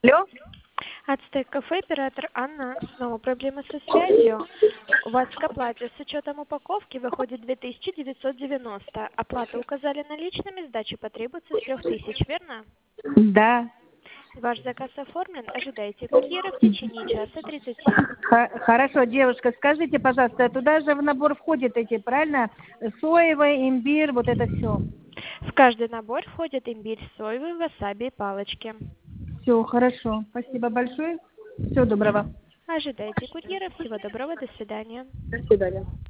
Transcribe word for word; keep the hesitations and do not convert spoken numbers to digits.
Алло? Ацтек кафе, оператор Анна. Снова проблемы со связью. У вас к оплате с учетом упаковки выходит две тысячи девятьсот девяносто. Оплату указали наличными, сдача потребуется с трех тысяч, верно? Да. Ваш заказ оформлен. Ожидайте курьера в течение часа тридцати. Х- Хорошо, девушка, скажите, пожалуйста, туда же в набор входит эти, правильно? Соевый, имбирь, вот это все. В каждый набор входит имбирь, соевый, васаби и палочки. Все, хорошо. Спасибо большое. Всего доброго. Ожидайте курьера. Всего доброго. До свидания. До свидания.